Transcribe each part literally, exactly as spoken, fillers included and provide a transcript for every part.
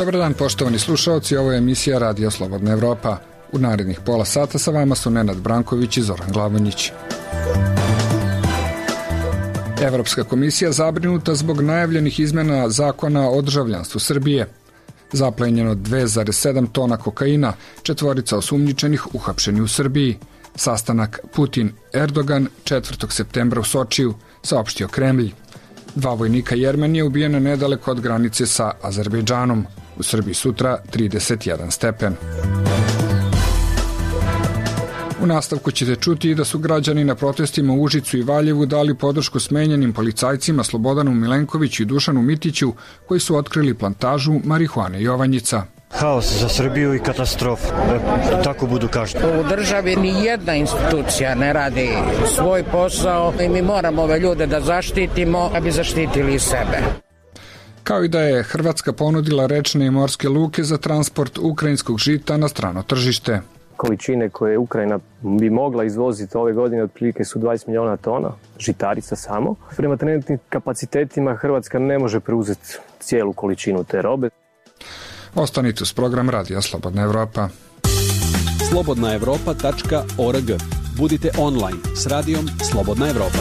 Dobar dan, poštovani slušalci, ovo je emisija Radio Slobodna Evropa. U narednih pola sata sa vama su Nenad Branković i Zoran Glavonjić. Evropska komisija zabrinuta zbog najavljenih izmena zakona o državljanstvu Srbije. Zaplenjeno dve zarez sedam tona kokaina, četvorica osumnjičenih uhapšeni u Srbiji. Sastanak Putin-Erdogan četvrtog septembra u Sočiju, saopštio Kremlj. Dva vojnika Jermenije ubijena nedaleko od granice sa Azerbejdžanom. U Srbiji sutra trideset jedan stepen. U nastavku ćete čuti i da su građani na protestima u Užicu i Valjevu dali podršku smenjenim policajcima Slobodanu Milenkoviću i Dušanu Mitiću, koji su otkrili plantažu marihuane Jovanjica. Haos za Srbiju i katastrofa. E, tako budu kažnjeni. U državi ni jedna institucija ne radi svoj posao i mi moramo ove ljude da zaštitimo, da bi zaštitili sebe. Kao i da je Hrvatska ponudila rečne i morske luke za transport ukrajinskog žita na strano tržište. Količine koje Ukrajina bi mogla izvoziti ove godine otprilike su dvadeset miliona tona žitarica samo. Prema trenutnim kapacitetima Hrvatska ne može preuzeti cijelu količinu te robe. Ostanite uz program Radija Slobodna Evropa. slobodna evropa tačka org. Budite online s radijom Slobodna Evropa.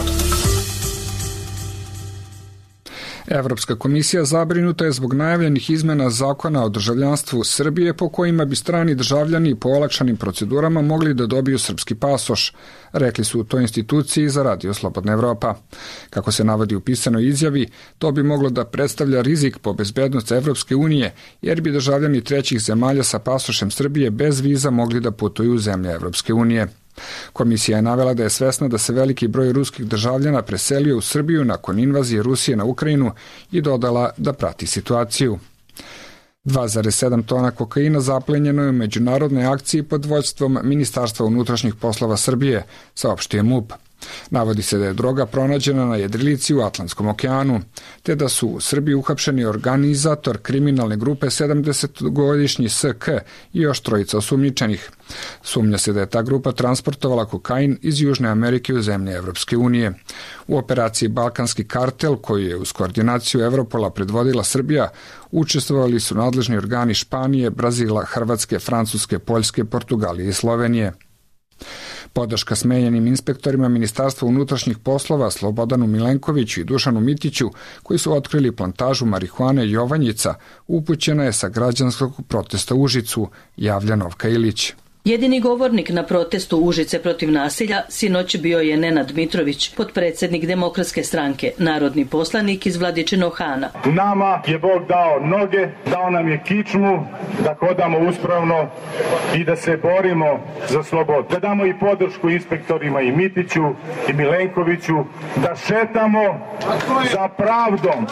Evropska komisija zabrinuta je zbog najavljenih izmena zakona o državljanstvu Srbije po kojima bi strani državljani po olakšanim procedurama mogli da dobiju srpski pasoš, rekli su u toj instituciji za Radio Slobodna Evropa. Kako se navodi u pisanoj izjavi, to bi moglo da predstavlja rizik po bezbednost Evropske unije, jer bi državljani trećih zemalja sa pasošem Srbije bez viza mogli da putuju u zemlje Evropske unije. Komisija je navela da je svesna da se veliki broj ruskih državljana preselio u Srbiju nakon invazije Rusije na Ukrajinu i dodala da prati situaciju. dva zarez sedam tona kokaina zaplenjeno je u međunarodnoj akciji pod vođstvom Ministarstva unutrašnjih poslova Srbije, saopštio MUP. Navodi se da je droga pronađena na jedrilici u Atlantskom okeanu, te da su u Srbiji uhapšeni organizator kriminalne grupe sedamdesetogodišnji S K i još trojica osumnjičenih. Sumnja se da je ta grupa transportovala kokain iz Južne Amerike u zemlje Evropske unije. U operaciji Balkanski kartel, koju je uz koordinaciju Evropola predvodila Srbija, učestvovali su nadležni organi Španije, Brazila, Hrvatske, Francuske, Poljske, Portugalije i Slovenije. Podrška smenjenim inspektorima Ministarstva unutrašnjih poslova Slobodanu Milenkoviću i Dušanu Mitiću, koji su otkrili plantažu marihuane Jovanjica, upućena je sa građanskog protesta u Užicu, javlja Novka Ilić. Jedini govornik na protestu Užice protiv nasilja sinoć bio je Nenad Mitrović, potpredsjednik Demokratske stranke, narodni poslanik iz Vladičinog Hana. Nama je Bog dao noge, dao nam je kičmu da hodamo uspravno i da se borimo za slobodu. Da damo i podršku inspektorima i Mitiću i Milenkoviću, da šetamo za pravdom.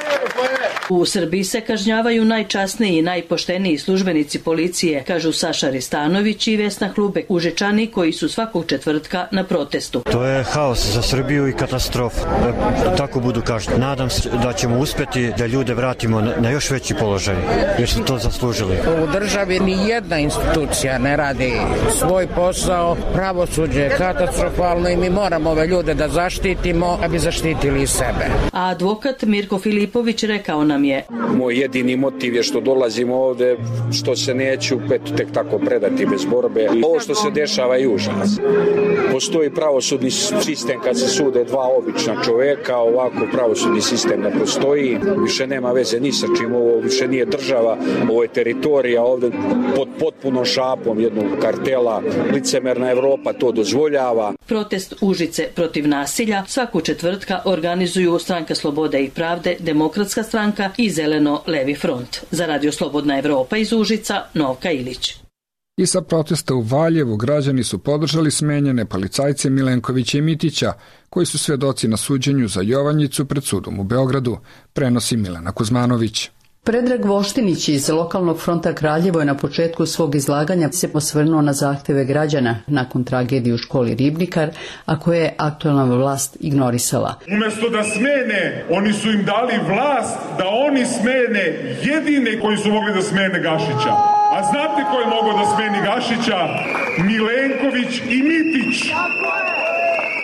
U Srbiji se kažnjavaju najčasniji i najpošteniji službenici policije, kažu Saša Ristanović i Vesna Hlubek, Užičani koji su svakog četvrtka na protestu. To je haos za Srbiju i katastrofa. E, tako budu kažnjeni. Nadam se da ćemo uspeti da ljude vratimo na, na još veći položaj, jer su to zaslužili. U državi ni jedna institucija ne radi svoj posao. Pravosuđe je katastrofalno i mi moramo ove ljude da zaštitimo, da bi zaštitili sebe. A advokat Mirko Filipović rekao nam je: Moj jedini motiv je što dolazimo ovde, što se neću pet tek tako predati bez borbe. Ovo što se dešava je užas. Postoji pravosudni sistem kad se sude dva obična čoveka, ovako pravosudni sistem ne postoji, više nema veze ni sa čim, ovo više nije država, ovo je teritorija ovde pod potpunom šapom jednog kartela, licemerna Evropa to dozvoljava. Protest Užice protiv nasilja svaku četvrtka organizuju Stranka slobode i pravde, Demokratska stranka i Zeleno-levi front. Za Radio Slobodna Evropa iz Užica, Novka Ilić. I sa protesta u Valjevu građani su podržali smenjene policajce Milenkovića i Mitića, koji su svedoci na suđenju za Jovanjicu pred sudom u Beogradu, prenosi Milena Kuzmanović. Predrag Voštinić iz lokalnog fronta Kraljevo je na početku svog izlaganja se posvrnuo na zahteve građana nakon tragedije u školi Ribnikar, a koje je aktualna vlast ignorisala. Umesto da smene, oni su im dali vlast da oni smene jedine koji su mogli da smene Gašića. A znate ko je mogao da smeni Gašića? Milenković i Mitić.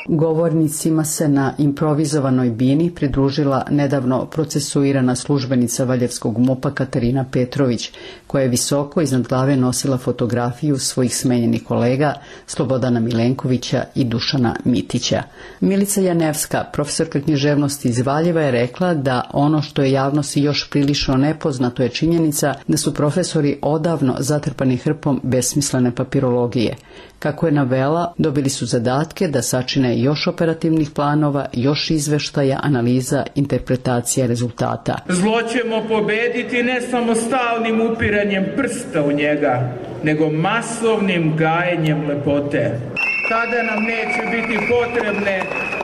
Govornicima se na improvizovanoj bini pridružila nedavno procesuirana službenica Valjevskog MUP-a Katarina Petrović, koja je visoko iznad glave nosila fotografiju svojih smenjenih kolega Slobodana Milenkovića i Dušana Mitića. Milica Janevska, profesorka književnosti iz Valjeva, je rekla da ono što je javnosti još prilično nepoznato je činjenica da su profesori odavno zatrpani hrpom besmislene papirologije. Kako je navela, dobili su zadatke da sačine još operativnih planova, još izveštaja, analiza, interpretacija rezultata. Zlo ćemo pobediti ne samo stalnim upiranjem prsta u njega, nego masovnim gajenjem lepote. Tada nam neće biti potrebne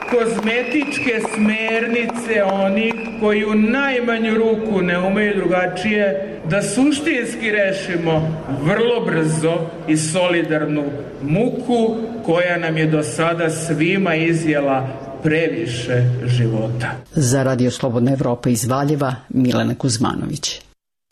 kozmetičke smernice onih koji u najmanju ruku ne umeju drugačije, da suštinski rešimo vrlo brzo i solidarnu muku koja nam je do sada svima izjela previše života. Za Radio Slobodna Evropa iz Valjeva, Milena Kuzmanović.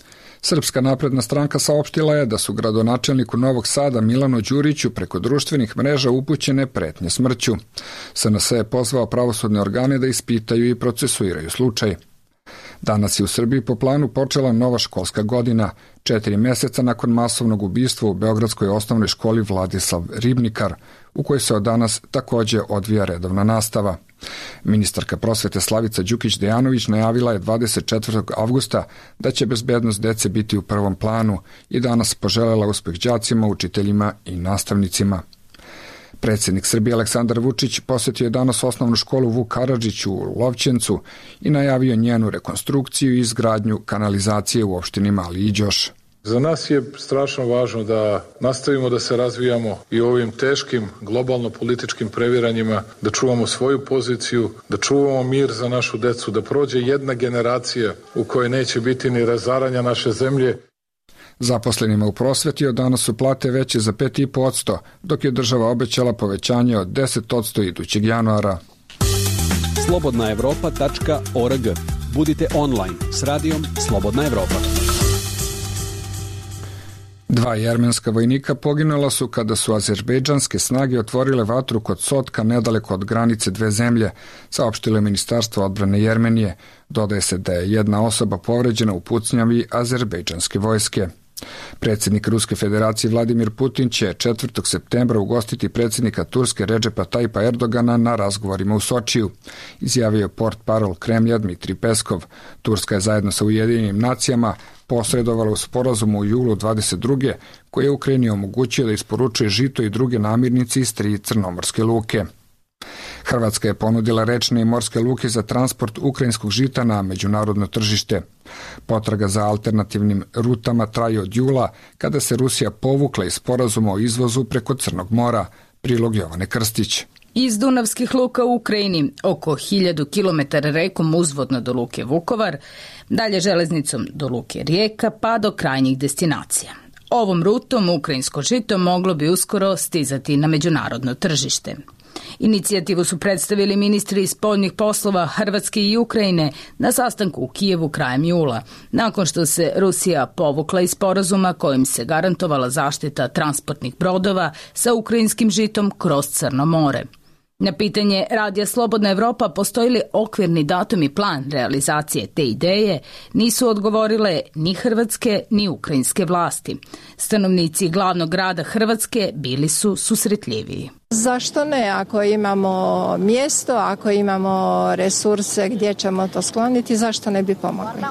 Srpska napredna stranka saopštila je da su gradonačelniku Novog Sada Milanu Đuriću preko društvenih mreža upućene pretnje smrću. S N S je pozvao pravosudne organe da ispitaju i procesuiraju slučaj. Danas je u Srbiji po planu počela nova školska godina, četiri meseca nakon masovnog ubistva u Beogradskoj osnovnoj školi Vladislav Ribnikar, u kojoj se od danas takođe odvija redovna nastava. Ministarka prosvete Slavica Đukić-Dejanović najavila je dvadeset četvrtog avgusta da će bezbednost dece biti u prvom planu i danas poželela uspeh đacima, učiteljima i nastavnicima. Predsjednik Srbije Aleksandar Vučić posjetio je danas osnovnu školu Vuk Karadžić u Lovćencu i najavio njenu rekonstrukciju i izgradnju kanalizacije u opštini Mali Iđoš. Za nas je strašno važno da nastavimo da se razvijamo i u ovim teškim globalno političkim previranjima, da čuvamo svoju poziciju, da čuvamo mir za našu decu, da prođe jedna generacija u kojoj neće biti ni razaranja naše zemlje. Zaposlenima u prosveti od danas su plate veće za pet zarez pet posto, dok je država obećala povećanje od deset posto idućeg januara. slobodna evropa tačka org. Budite online s radijom Slobodna Evropa. Dva jermenska vojnika poginula su kada su azerbejdžanske snage otvorile vatru kod Sotka nedaleko od granice dve zemlje, saopštilo Ministarstvo odbrane Jermenije. Dodaje se da je jedna osoba povređena u pucnjavi azerbejdžanske vojske. Predsjednik Ruske federacije Vladimir Putin će četvrtog septembra ugostiti predsjednika Turske Redžepa Tajpa Erdogana na razgovorima u Sočiju, izjavio portparol Kremlja Dmitrij Peskov. Turska je zajedno sa Ujedinjenim nacijama posredovala u sporazumu u julu dvadeset druge koji je Ukrajini omogućio da isporučuje žito i druge namirnice iz tri crnomorske luke. Hrvatska je ponudila rečne i morske luke za transport ukrajinskog žita na međunarodno tržište. Potraga za alternativnim rutama traje od jula, kada se Rusija povukla iz sporazuma o izvozu preko Crnog mora. Prilog Jovane Krstić. Iz Dunavskih luka u Ukrajini, oko hiljadu kilometara rekom uzvodno do luke Vukovar, dalje železnicom do luke Rijeka pa do krajnjih destinacija. Ovom rutom ukrajinsko žito moglo bi uskoro stizati na međunarodno tržište. Inicijativu su predstavili ministri spoljnih poslova Hrvatske i Ukrajine na sastanku u Kijevu krajem jula, nakon što se Rusija povukla iz sporazuma kojim se garantovala zaštita transportnih brodova sa ukrajinskim žitom kroz Crno more. Na pitanje Radija Slobodna Evropa postoji li okvirni datum i plan realizacije te ideje, nisu odgovorile ni hrvatske ni ukrajinske vlasti. Stanovnici glavnog grada Hrvatske bili su susretljiviji. Zašto ne? Ako imamo mjesto, ako imamo resurse gdje ćemo to skloniti, zašto ne bi pomogli?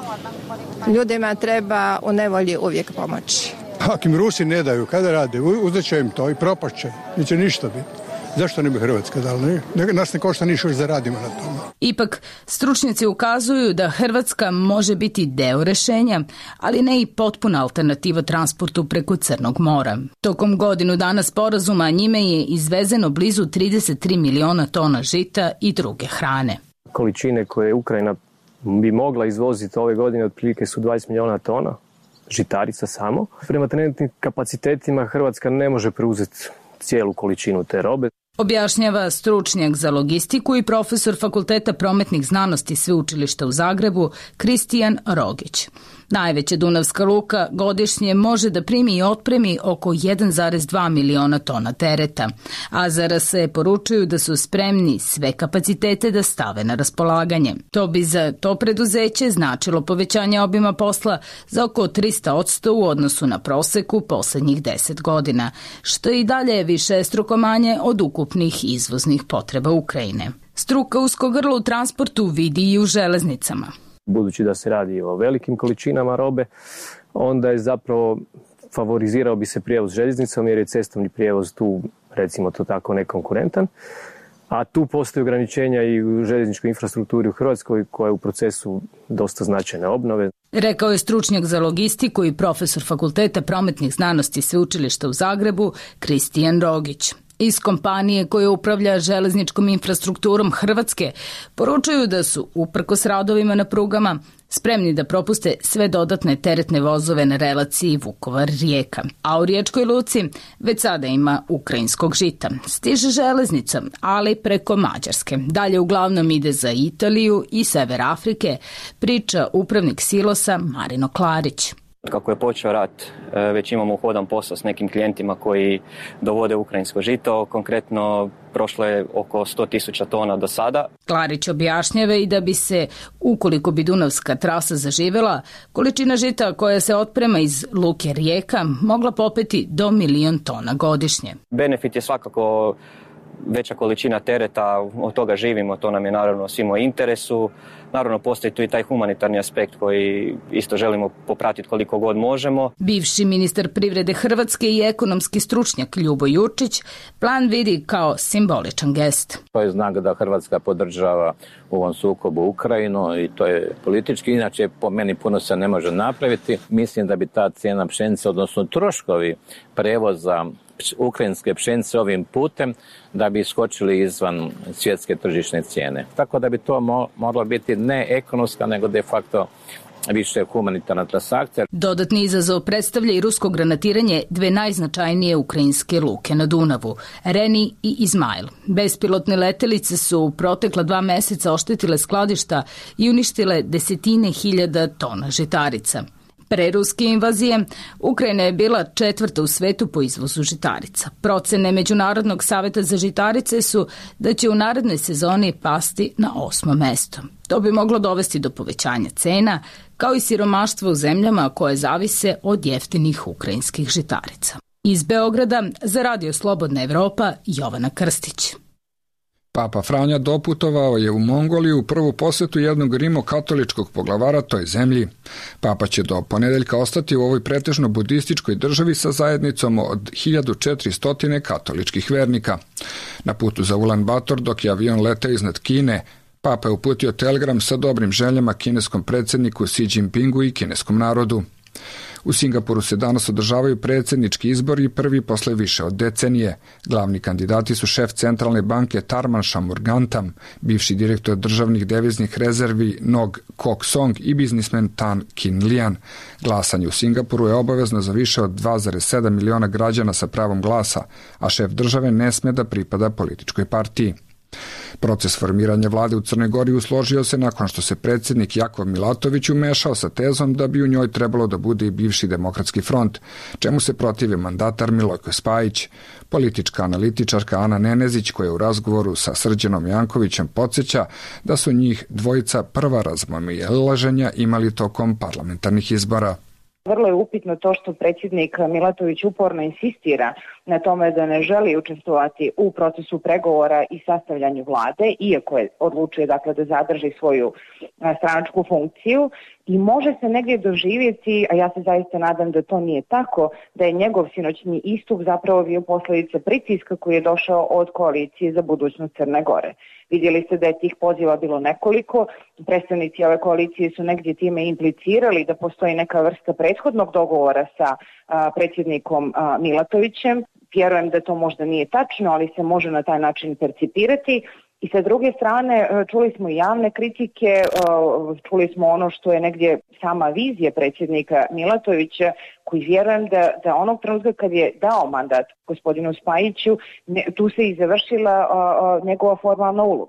Ljudima treba u nevolji uvijek pomoći. Ako im Rusi ne daju, kada rade, uzet će im to i propašće, neće ništa biti. Zašto ne bi Hrvatska dala? Ne? Nas ne košta ništa, još zaradimo na tome. Ipak, stručnjaci ukazuju da Hrvatska može biti deo rešenja, ali ne i potpuna alternativa transportu preko Crnog mora. Tokom godinu dana sporazuma njime je izvezeno blizu trideset tri miliona tona žita i druge hrane. Količine koje Ukrajina bi mogla izvoziti ove godine otprilike su dvadeset miliona tona žitarica samo. Prema trenutnim kapacitetima Hrvatska ne može preuzeti cijelu količinu te robe. Objašnjava stručnjak za logistiku i profesor Fakulteta prometnih znanosti Sveučilišta u Zagrebu Kristijan Rogić. Najveća dunavska luka godišnje može da primi i otpremi oko jedan zarez dva miliona tona tereta, a Z R S poručuju da su spremni sve kapacitete da stave na raspolaganje. To bi za to preduzeće značilo povećanje obima posla za oko trista odsto u odnosu na proseku poslednjih deset godina, što i dalje je višestruko manje od ukupnih izvoznih potreba Ukrajine. Struka usko grlo u transportu vidi i u železnicama. Budući da se radi o velikim količinama robe, onda je zapravo favorizirao bi se prijevoz željeznicom jer je cestovni prijevoz tu, recimo to tako, nekonkurentan. A tu postoje ograničenja i u željezničkoj infrastrukturi u Hrvatskoj koja je u procesu dosta značajne obnove. Rekao je stručnjak za logistiku i profesor Fakulteta prometnih znanosti Sveučilišta u Zagrebu Kristijan Rogić. Iz kompanije koja upravlja železničkom infrastrukturom Hrvatske poručuju da su, uprkos radovima na prugama, spremni da propuste sve dodatne teretne vozove na relaciji Vukovar-Rijeka. A u Riječkoj luci već sada ima ukrajinskog žita. Stiže železnicom, ali preko Mađarske. Dalje uglavnom ide za Italiju i sever Afrike, priča upravnik silosa Marino Klarić. Kako je počeo rat, već imamo uhodan posao s nekim klijentima koji dovode ukrajinsko žito. Konkretno, prošlo je oko sto tisuća tona do sada. Klarić objašnjava i da bi se, ukoliko bi dunavska trasa zaživela, količina žita koja se otprema iz luke Rijeka mogla popeti do milion tona godišnje. Benefit je svakako veća količina tereta, od toga živimo, to nam je naravno svima u interesu. Naravno, postoji tu i taj humanitarni aspekt koji isto želimo popratiti koliko god možemo. Bivši ministar privrede Hrvatske i ekonomski stručnjak Ljubo Jurčić plan vidi kao simboličan gest. To je znak da Hrvatska podržava u ovom sukobu Ukrajinu i to je politički. Inače, po meni puno se ne može napraviti. Mislim da bi ta cijena pšenice, odnosno troškovi prevoza ukrajinske pšenice ovim putem da bi iskočili izvan svjetske tržišne cijene. Tako da bi to mo- moralo biti ne ekonomska, nego de facto više humanitarna transakcija. Dodatni izazov predstavlja i rusko granatiranje dve najznačajnije ukrajinske luke na Dunavu, Reni i Izmail. Bespilotne letelice su u protekla dva meseca oštetile skladišta i uništile desetine hiljada tona žitarica. Pre ruske invazije, Ukrajina je bila četvrta u svetu po izvozu žitarica. Procene Međunarodnog saveta za žitarice su da će u narednoj sezoni pasti na osmo mesto. To bi moglo dovesti do povećanja cena, kao i siromaštva u zemljama koje zavise od jeftinih ukrajinskih žitarica. Iz Beograda za Radio Slobodna Evropa, Jovana Krstić. Papa Franja doputovao je u Mongoliju u prvu posetu jednog rimokatoličkog poglavara toj zemlji. Papa će do ponedeljka ostati u ovoj pretežno budističkoj državi sa zajednicom od hiljadu četiristo katoličkih vernika. Na putu za Ulan Bator, dok je avion letao iznad Kine, Papa je uputio telegram sa dobrim željama kineskom predsjedniku Xi Jinpingu i kineskom narodu. U Singapuru se danas održavaju predsjednički izbori prvi posle više od decenije. Glavni kandidati su šef centralne banke Tharman Shanmugaratnam, bivši direktor državnih deviznih rezervi Nog Kok Song i biznismen Tan Kin Lian. Glasanje u Singapuru je obavezno za više od dva zarez sedam miliona građana sa pravom glasa, a šef države ne sme da pripada političkoj partiji. Proces formiranja vlade u Crnoj Gori usložio se nakon što se predsjednik Jakov Milatović umešao sa tezom da bi u njoj trebalo da bude i bivši demokratski front, čemu se protivi mandatar Milojko Spajić. Politička analitičarka Ana Nenezić, koja u razgovoru sa Srđanom Jankovićem podsjeća da su njih dvojica prva razmimoilaženja imali tokom parlamentarnih izbora. Vrlo je upitno to što predsjednik Milatović uporno insistira na tome da ne želi učestvovati u procesu pregovora i sastavljanju vlade, iako je odlučio dakle, da zadrži svoju stranačku funkciju i može se negdje doživjeti, a ja se zaista nadam da to nije tako, da je njegov sinoćni istup zapravo bio posljedica pritiska koji je došao od koalicije za budućnost Crne Gore. Vidjeli ste da je tih poziva bilo nekoliko, predstavnici ove koalicije su negdje time implicirali da postoji neka vrsta prethodnog dogovora sa a, predsjednikom a, Milatovićem. Vjerujem da to možda nije tačno, ali se može na taj način percipirati. I sa druge strane, čuli smo javne kritike, čuli smo ono što je negdje sama vizija predsjednika Milatovića, koji vjerujem da, da onog trenutka kad je dao mandat gospodinu Spajiću, ne, tu se i završila a, a, njegova formalna uloga.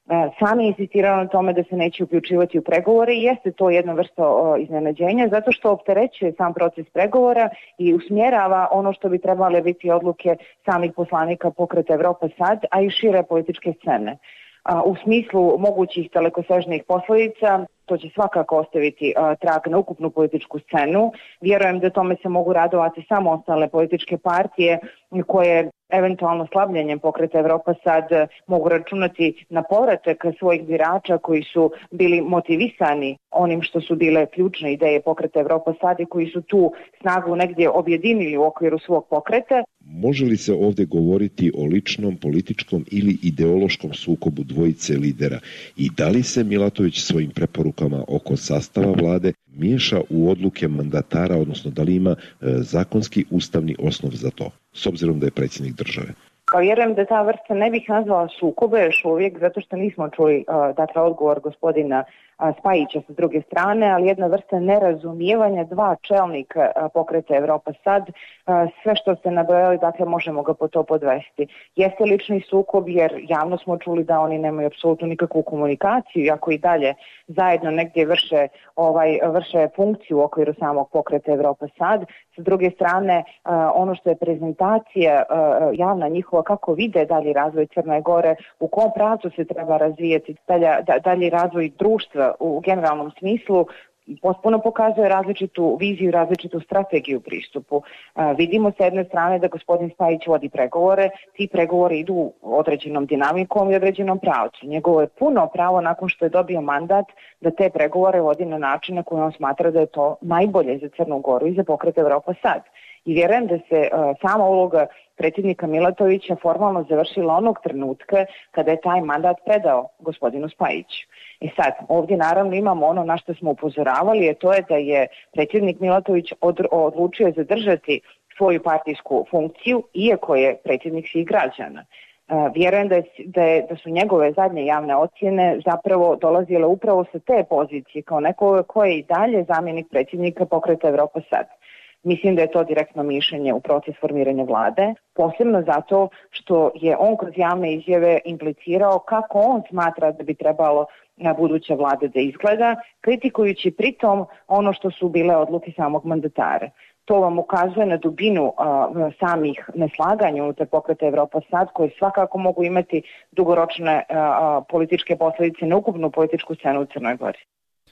sami insistirali na tome da se neće uključivati u pregovore i jeste to jedna vrsta iznenađenja zato što opterećuje sam proces pregovora i usmjerava ono što bi trebale biti odluke samih poslanika Pokreta Evropa sad, a i šire političke scene. U smislu mogućih dalekosežnih posljedica, to će svakako ostaviti uh, trag na ukupnu političku scenu. Vjerujem da tome se mogu radovati samo ostale političke partije koje eventualno slabljenjem Pokreta Evropa sad mogu računati na povratak svojih birača koji su bili motivisani onim što su bile ključne ideje Pokreta Evropa sad i koji su tu snagu negdje objedinili u okviru svog pokreta. Može li se ovdje govoriti o ličnom, političkom ili ideološkom sukobu dvojice lidera i da li se Milatović svojim preporukama oko sastava vlade miješa u odluke mandatara, odnosno da li ima e, zakonski ustavni osnov za to, s obzirom da je predsjednik države? Pa vjerujem da ta vrsta ne bih nazvala sukobe još uvijek, zato što nismo čuli uh, dakle, odgovor gospodina uh, Spajića sa druge strane, ali jedna vrsta nerazumijevanja dva čelnika uh, Pokreta Evropa sad, uh, sve što ste nabrojali, dakle, možemo ga po to podvesti. Jeste lični sukob jer javno smo čuli da oni nemaju apsolutno nikakvu komunikaciju, iako i dalje zajedno negdje vrše, ovaj, vrše funkciju u okviru samog Pokreta Evropa sad. S druge strane, uh, ono što je prezentacija uh, javna njihova, kako vide dalji razvoj Crne Gore, u kom pravcu se treba razvijati dalje, dalji razvoj društva u generalnom smislu, potpuno pokazuje različitu viziju, različitu strategiju u pristupu. Uh, vidimo s jedne strane da gospodin Spajić vodi pregovore, ti pregovori idu određenom dinamikom i određenom pravcu. Njegovo je puno pravo nakon što je dobio mandat da te pregovore vodi na način na koji on smatra da je to najbolje za Crnu Goru i za Pokret Evropa sad. I vjerujem da se uh, sama uloga predsjednika Milatovića formalno završila onog trenutka kada je taj mandat predao gospodinu Spajiću. I sad, ovdje naravno imamo ono na što smo upozoravali, a to je da je predsjednik Milatović od, odlučio zadržati svoju partijsku funkciju, iako je predsjednik svih građana. Uh, vjerujem da, je, da, je, da su njegove zadnje javne ocjene zapravo dolazile upravo sa te pozicije, kao neko ko je i dalje zamjenik predsjednika Pokreta Evropa sad. Mislim da je to direktno mišljenje u proces formiranja vlade, posebno zato što je on kroz javne izjave implicirao kako on smatra da bi trebalo na buduća vlada da izgleda, kritikujući pritom ono što su bile odluke samog mandatara. To vam ukazuje na dubinu uh, samih neslaganja unutar Pokreta Evropa sad, koje svakako mogu imati dugoročne uh, političke posljedice na ukupnu političku scenu u Crnoj Gori.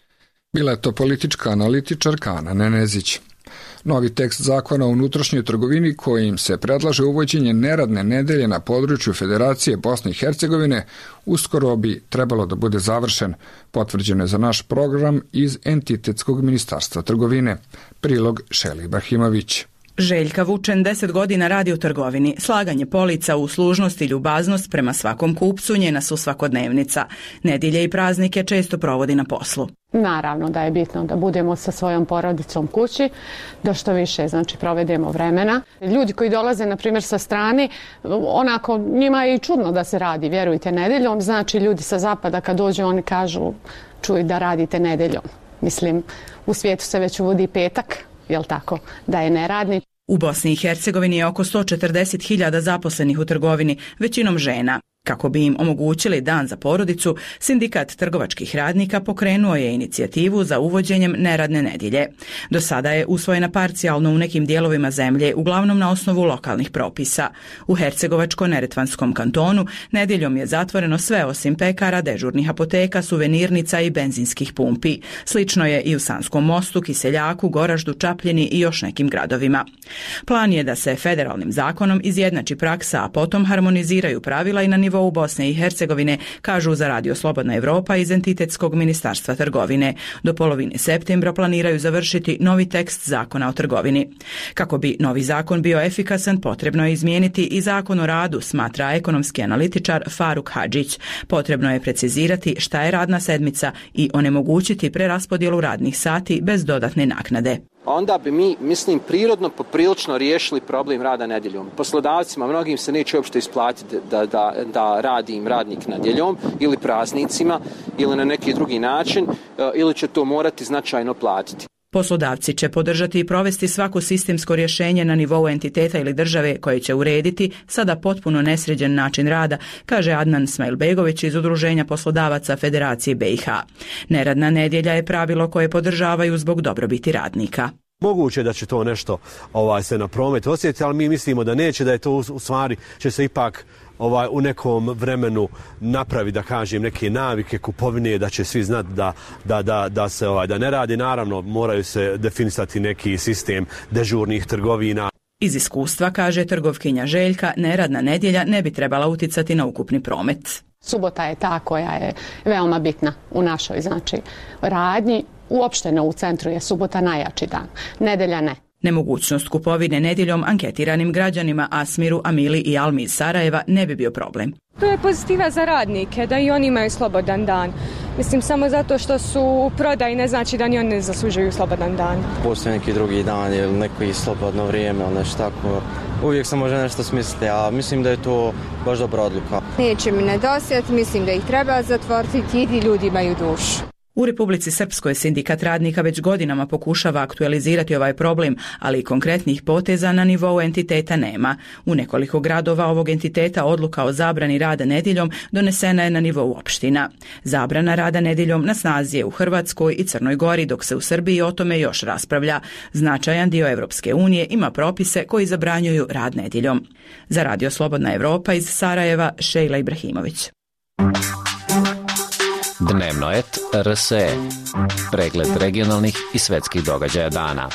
Bila je to politička analitičarka Ana Nenezić. Novi tekst zakona o unutrašnjoj trgovini kojim se predlaže uvođenje neradne nedelje na području Federacije Bosne i Hercegovine uskoro bi trebalo da bude završen, potvrđeno je za naš program iz Entitetskog ministarstva trgovine. Prilog Šeli Ibrahimović. Željka Vučen deset godina radi u trgovini. Slaganje polica, uslužnost i ljubaznost prema svakom kupcu njena su svakodnevnica. Nedjelje i praznike često provodi na poslu. Naravno da je bitno da budemo sa svojom porodicom kući, da što više znači provedemo vremena. Ljudi koji dolaze na primjer sa strane, onako njima je i čudno da se radi, vjerujte, nedjeljom. Znači ljudi sa zapada kad dođu oni kažu čuj da radite nedjeljom. Mislim, u svijetu se već uvodi petak, jel tako, da je neradni. U Bosni i Hercegovini je oko sto četrdeset hiljada zaposlenih u trgovini, većinom žena. Kako bi im omogućili dan za porodicu, Sindikat trgovačkih radnika pokrenuo je inicijativu za uvođenjem neradne nedjelje. Do sada je usvojena parcijalno u nekim dijelovima zemlje, uglavnom na osnovu lokalnih propisa. U Hercegovačko-neretvanskom kantonu nedjeljom je zatvoreno sve osim pekara, dežurnih apoteka, suvenirnica i benzinskih pumpi. Slično je i u Sanskom Mostu, Kiseljaku, Goraždu, Čapljini i još nekim gradovima. Plan je da se federalnim zakonom izjednači praksa, a potom harmoniziraju pravila i na nivou u Bosne i Hercegovine, kažu za Radio Slobodna Evropa iz Entitetskog ministarstva trgovine. Do polovine septembra planiraju završiti novi tekst zakona o trgovini. Kako bi novi zakon bio efikasan, potrebno je izmijeniti i zakon o radu, smatra ekonomski analitičar Faruk Hadžić. Potrebno je precizirati šta je radna sedmica i onemogućiti preraspodjelu radnih sati bez dodatne naknade. Onda bi mi, mislim, prirodno poprilično riješili problem rada nedjeljom. Poslodavcima, mnogim se neće uopšte isplatiti da, da, da radi im radnik nedjeljom ili praznicima ili na neki drugi način, ili će to morati značajno platiti. Poslodavci će podržati i provesti svako sistemsko rješenje na nivou entiteta ili države koje će urediti sada potpuno nesređen način rada, kaže Adnan Smajlbegović iz Udruženja poslodavaca Federacije B i H. Neradna nedjelja je pravilo koje podržavaju zbog dobrobiti radnika. Moguće da će to nešto ovaj, se na promet osjetiti, ali mi mislimo da neće, da je to u, u stvari će se ipak ovaj, u nekom vremenu napravi, da kažem, neke navike kupovine, da će svi znati da, da, da, da se ovaj, da ne radi. Naravno, moraju se definisati neki sistem dežurnih trgovina. Iz iskustva, kaže trgovkinja Željka, neradna nedjelja ne bi trebala uticati na ukupni promet. Subota je ta koja je veoma bitna u našoj znači, radnji. Uopšteno u centru je subota najjači dan, nedelja ne. Nemogućnost kupovine nedjeljom anketiranim građanima Asmiru, Amili i Almi iz Sarajeva ne bi bio problem. To je pozitiva za radnike, da i oni imaju slobodan dan. Mislim, samo zato što su u prodaji ne znači da ni oni ne zaslužuju slobodan dan. Postoji neki drugi dan ili neko i slobodno vrijeme ili nešto tako. Uvijek se može nešto smisliti, a mislim da je to baš dobra odluka. Neće mi nedosjet, mislim da ih treba zatvoriti, ti ljudi imaju dušu. U Republici Srpskoj sindikat radnika već godinama pokušava aktualizirati ovaj problem, ali konkretnih poteza na nivou entiteta nema. U nekoliko gradova ovog entiteta odluka o zabrani rada nedjeljom donesena je na nivou opština. Zabrana rada nedjeljom na snazi je u Hrvatskoj i Crnoj Gori, dok se u Srbiji o tome još raspravlja. Značajan dio Evropske unije ima propise koji zabranjuju rad nedjeljom. Za Radio Slobodna Evropa iz Sarajeva, Šejla Ibrahimović. Dnevno et R S E. Pregled regionalnih i svetskih događaja dana.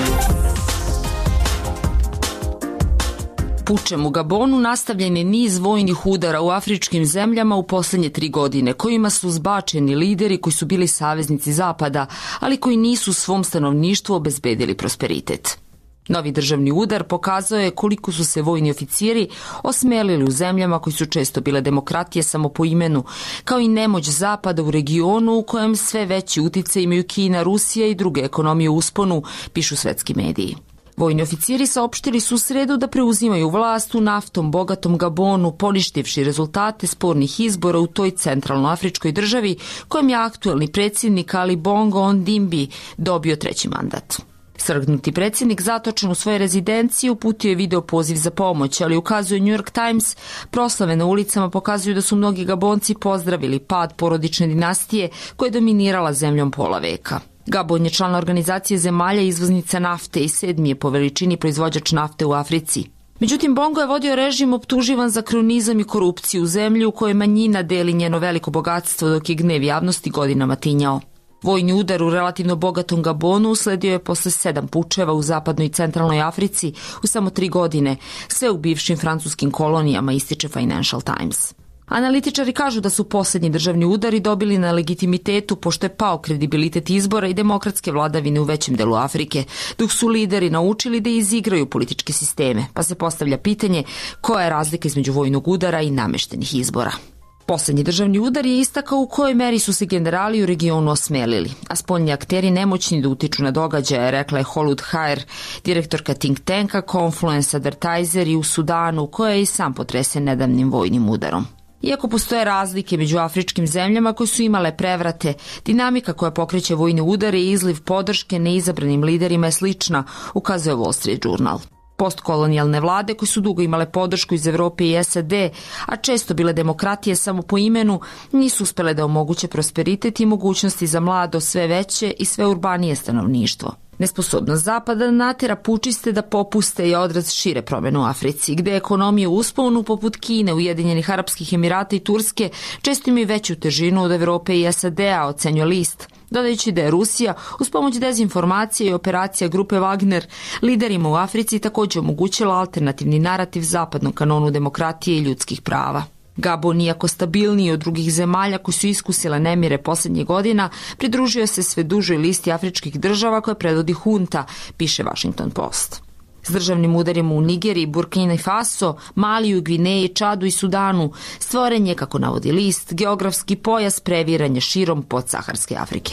Pučem u Gabonu nastavljen je niz vojnih udara u afričkim zemljama u posljednje tri godine, kojima su zbačeni lideri koji su bili saveznici Zapada, ali koji nisu svom stanovništvu obezbedili prosperitet. Novi državni udar pokazao je koliko su se vojni oficiri osmelili u zemljama koji su često bile demokratije samo po imenu, kao i nemoć Zapada u regionu u kojem sve veći utjecaj imaju Kina, Rusija i druge ekonomije u usponu, pišu svetski mediji. Vojni oficiri saopštili su u sredu da preuzimaju vlast u naftom bogatom Gabonu, poništivši rezultate spornih izbora u toj centralnoafričkoj državi, kojem je aktuelni predsjednik Ali Bongo Ondimbi dobio treći mandat. Svrgnuti predsjednik zatočen u svojoj rezidenciji uputio je video poziv za pomoć, ali ukazuje New York Times, proslave na ulicama pokazuju da su mnogi Gabonci pozdravili pad porodične dinastije koja je dominirala zemljom pola veka. Gabon je član organizacije zemalja izvoznica nafte i sedmi je po veličini proizvođač nafte u Africi. Međutim, Bongo je vodio režim optuživan za kronizam i korupciju u zemlji u kojoj manjina deli njeno veliko bogatstvo dok je gnev javnosti godinama tinjao. Vojni udar u relativno bogatom Gabonu usledio je posle sedam pučeva u zapadnoj i centralnoj Africi u samo tri godine, sve u bivšim francuskim kolonijama, ističe Financial Times. Analitičari kažu da su posljednji državni udari dobili na legitimitetu pošto je pao kredibilitet izbora i demokratske vladavine u većem delu Afrike, dok su lideri naučili da izigraju političke sisteme, pa se postavlja pitanje koja je razlika između vojnog udara i nameštenih izbora. Posljednji državni udar je istakao u kojoj meri su se generali u regionu osmelili, a spoljni akteri nemoćni da utiču na događaje, rekla je Holud Haer, direktorka think tanka Confluence Advertiser i u Sudanu, koja je i sam potresen nedavnim vojnim udarom. Iako postoje razlike među afričkim zemljama koje su imale prevrate, dinamika koja pokreće vojne udare i izliv podrške neizabranim liderima je slična, ukazuje Wall Street Journal. Postkolonijalne vlade koje su dugo imale podršku iz Evrope i S A D, a često bile demokratije samo po imenu, nisu uspjele da omoguće prosperitet i mogućnosti za mlado, sve veće i sve urbanije stanovništvo. Nesposobnost Zapada natera pučiste da popuste i odraz šire promjene u Africi, gde ekonomije u usponu poput Kine, Ujedinjenih Arapskih Emirata i Turske često imaju veću težinu od Evrope i S A D-a, ocenjuje list, dodajući da je Rusija uz pomoć dezinformacije i operacija grupe Wagner liderima u Africi također omogućila alternativni narativ zapadnom kanonu demokratije i ljudskih prava. Gabon, iako stabilniji od drugih zemalja koji su iskusile nemire posljednjih godina, pridružio se sve dužoj listi afričkih država koje predvodi hunta, piše Washington Post. S državnim udarima u Nigeriji, Burkina Faso, Maliju, Gvineji, Čadu i Sudanu stvoren je, kako navodi list, geografski pojas previranja širom podsaharske Afrike.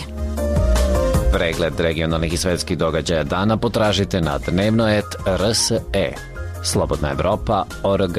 Pregled regionalnih i svetskih događaja dana potražite na dnevno et R S E. Slobodna Evropa, O R G.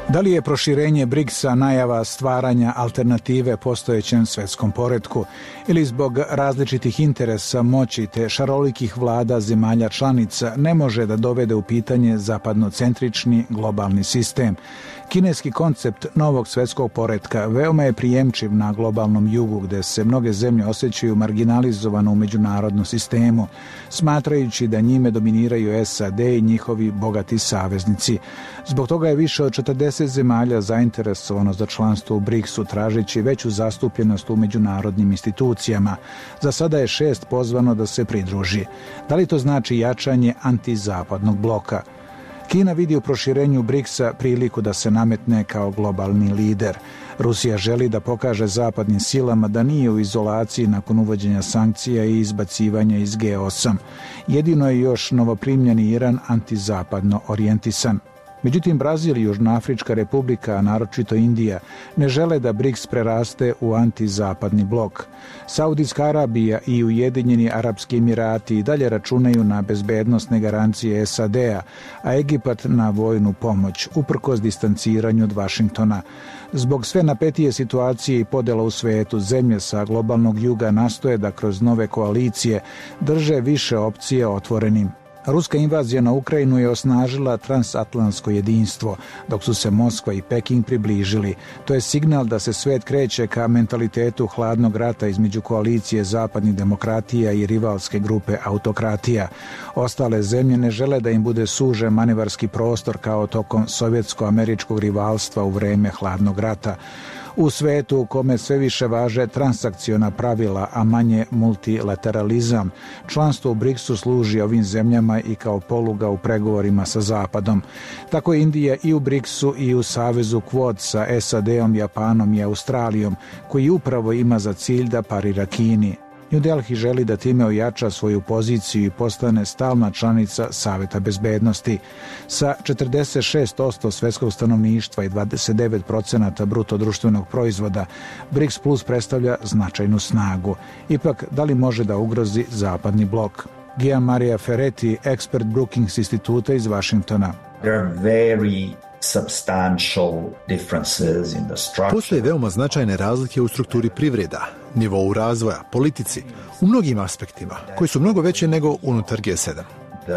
Da li je proširenje briksa najava stvaranja alternative postojećem svetskom poretku ili zbog različitih interesa, moći te šarolikih vlada zemalja članica ne može da dovede u pitanje zapadnocentrični globalni sistem? Kineski koncept novog svetskog poretka veoma je prijemčiv na globalnom jugu gde se mnoge zemlje osjećaju marginalizovano u međunarodnom sistemu, smatrajući da njime dominiraju S A D i njihovi bogati saveznici. Zbog toga je više od četrdeset zemalja zainteresovano za članstvo u briksu, tražeći veću zastupljenost u međunarodnim institucijama. Za sada je šest pozvano da se pridruži. Da li to znači jačanje antizapadnog bloka? Kina vidi u proširenju briksa priliku da se nametne kao globalni lider. Rusija želi da pokaže zapadnim silama da nije u izolaciji nakon uvođenja sankcija i izbacivanja iz G osam. Jedino je još novoprimljeni Iran antizapadno orijentisan. Međutim, Brazil i Južnoafrička republika, a naročito Indija, ne žele da briks preraste u antizapadni blok. Saudijska Arabija i Ujedinjeni Arapski Emirati i dalje računaju na bezbednosne garancije S A D-a, a Egipat na vojnu pomoć, uprkos distanciranju od Vašingtona. Zbog sve napetije situacije i podela u svetu, zemlje sa globalnog juga nastoje da kroz nove koalicije drže više opcije otvorenim. Ruska invazija na Ukrajinu je osnažila transatlantsko jedinstvo, dok su se Moskva i Peking približili. To je signal da se svet kreće ka mentalitetu hladnog rata između koalicije zapadnih demokratija i rivalske grupe autokratija. Ostale zemlje ne žele da im bude sužen manevarski prostor kao tokom sovjetsko-američkog rivalstva u vreme hladnog rata. U svetu u kome sve više važe transakciona pravila, a manje multilateralizam, članstvo u briksu služi ovim zemljama i kao poluga u pregovorima sa Zapadom. Tako je Indija i u briksu i u savezu Quad sa S A D-om, Japanom i Australijom, koji upravo ima za cilj da parira Kini. New Delhi želi da time ojača svoju poziciju i postane stalna članica Saveta bezbednosti. Sa četrdeset šest posto svetskog stanovništva i dvadeset devet posto bruto društvenog proizvoda, BRICS Plus predstavlja značajnu snagu. Ipak, da li može da ugrozi zapadni blok? Gian Maria Ferretti, ekspert Brookings instituta iz Vašingtona. There are very substantial differences in the structure. Postoje veoma značajne razlike u strukturi privreda, nivou razvoja, politici, u mnogim aspektima, koji su mnogo veće nego unutar G sedam. The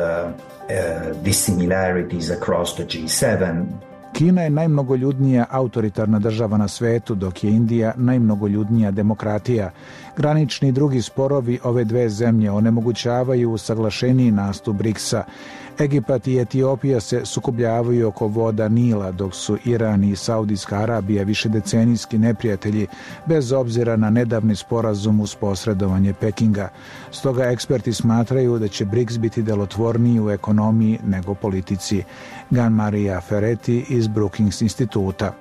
uh, dissimilarities across the G seven. Kina je najmnogoljudnija autoritarna država na svetu, dok je Indija najmnogoljudnija demokratija. Granični i drugi sporovi ove dve zemlje onemogućavaju usaglašeniji nastup briksa. Egipat i Etiopija se sukobljavaju oko voda Nila, dok su Iran i Saudijska Arabija višedecenijski neprijatelji, bez obzira na nedavni sporazum uz posredovanje Pekinga. Stoga eksperti smatraju da će briks biti delotvorniji u ekonomiji nego politici. Gian Maria Ferretti iz Brookings instituta.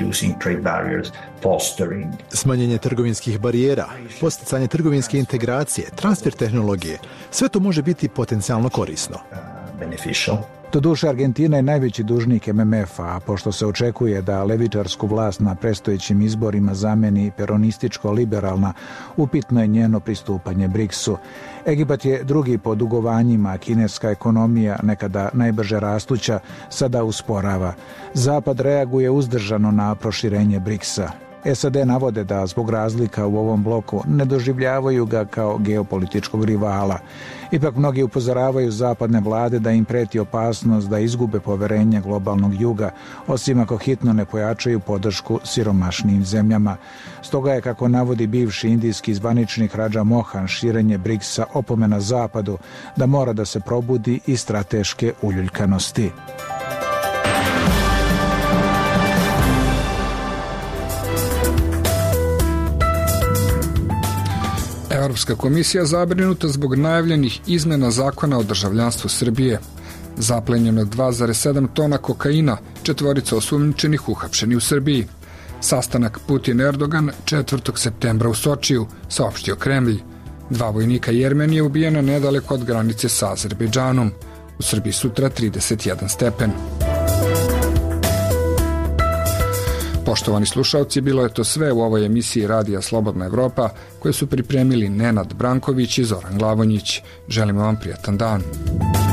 Smanjenje trgovinskih barijera, posticanje trgovinske integracije, transfer tehnologije, sve to može biti potencijalno korisno. Doduše, Argentina je najveći dužnik M M F-a, a pošto se očekuje da levičarsku vlast na predstojećim izborima zameni peronističko-liberalna, upitno je njeno pristupanje briksu. Egipat je drugi po dugovanjima, a kineska ekonomija, nekada najbrže rastuća, sada usporava. Zapad reaguje uzdržano na proširenje briksa. S A D navode da zbog razlika u ovom bloku ne doživljavaju ga kao geopolitičkog rivala. Ipak mnogi upozoravaju zapadne vlade da im preti opasnost da izgube poverenje globalnog juga, osim ako hitno ne pojačaju podršku siromašnijim zemljama. Stoga je, kako navodi bivši indijski zvaničnik Raja Mohan, širenje briksa opomena Zapadu da mora da se probudi iz strateške uljuljkanosti. Evropska komisija zabrinuta zbog najavljenih izmena zakona o državljanstvu Srbije. Zaplenjeno dva zarez sedam tona kokaina, četvorica osumnjičenih uhapšeni u Srbiji. Sastanak Putin-Erdogan četvrtog septembra u Sočiju, saopštio Kremlj. Dva vojnika Jermenije ubijena nedaleko od granice sa Azerbejdžanom. U Srbiji sutra trideset jedan stepen. Poštovani slušalci, bilo je to sve u ovoj emisiji Radija Slobodna Evropa, koje su pripremili Nenad Branković i Zoran Glavonjić. Želimo vam prijatan dan.